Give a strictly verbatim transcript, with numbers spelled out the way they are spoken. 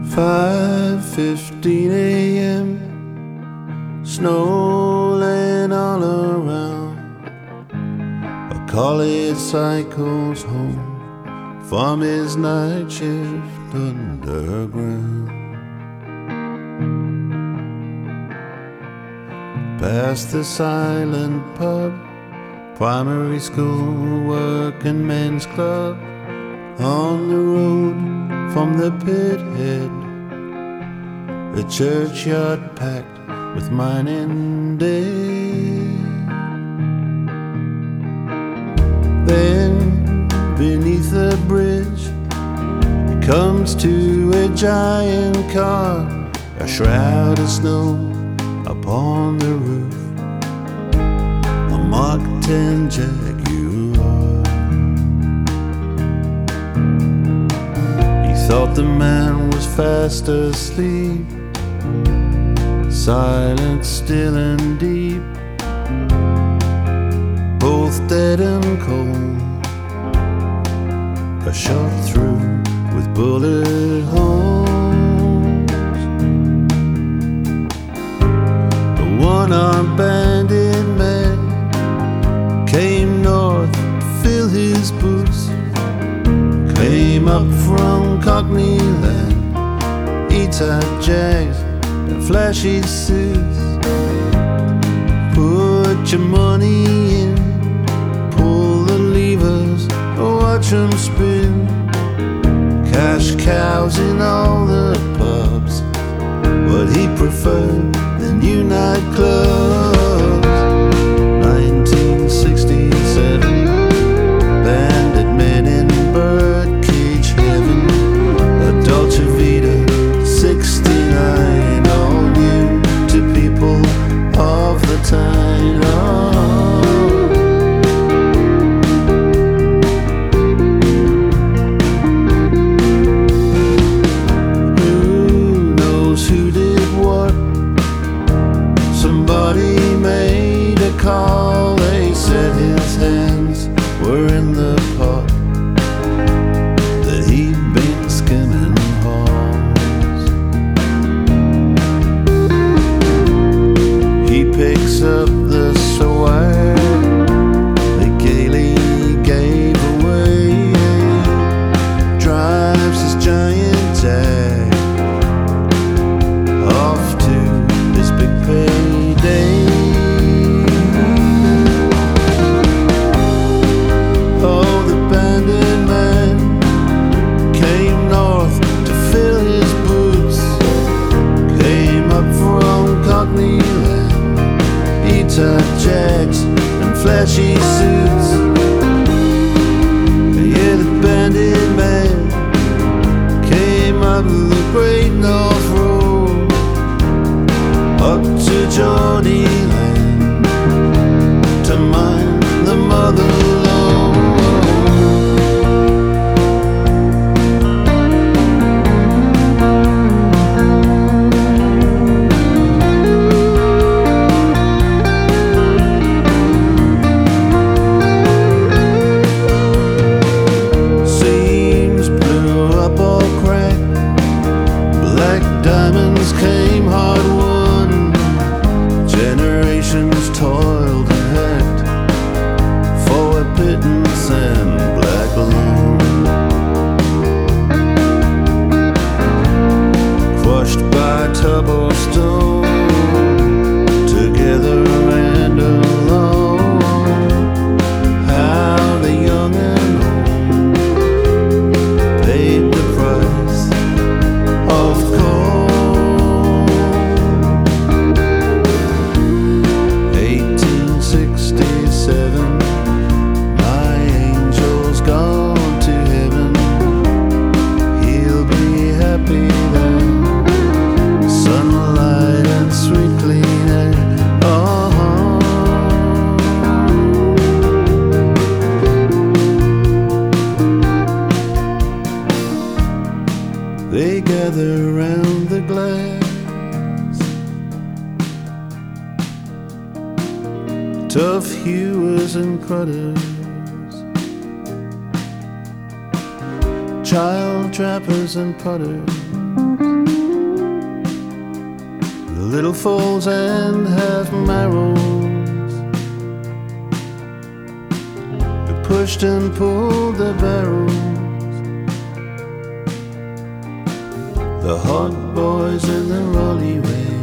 five fifteen a m Snow laying all around. A college cycles home from his night shift underground. Past the silent pub, primary school, working men's club. On the road from the pit head, the churchyard packed with mining day. Then beneath the bridge he comes to a giant car, a shroud of snow upon the roof, a Mark ten Jaguar. He thought the man was fast asleep, silent, still and deep, both dead and cold, a shot through with bullet holes. The one-armed bandit man came north to fill his boots, came up from Cockney land, E-type Jags and flashy suits. Put your money in, pull the levers, watch them spin. Cash cows in all the pubs, what he preferred, the new nightclubs. nineteen sixty-seven, bandit men in birdcage heaven, a Dolce Vita sixty-nine, all new to people of the time. Oh. Somebody made a call, they said his hands were in the pot, that he'd been skimming halls. He picks up the swag they gaily gave away, drives his giant Jag off to his big payday. Oh, the bandit man came north to fill his boots, came up from Cockney land, E-type Jags and flashy suits. Yeah, the bandit man came up the Great North Road, up to Geordie land, to mine the mother lode. Seams blew up all cracked, black diamonds came hard won. Generations toiled and hacked for a pittance and black alone, crushed by tub or stone, together and alone. How the young and old paid the price of coal. eighteen sixty-seven, my angel's gone to heaven, he'll be happy then, sunlight and sweet clean air. Oh, they gather round the glass, tough hewers and cutters, child trappers and putters, little foals and half marrows, who pushed and pulled the barrows, the hot boys in the Raleigh way.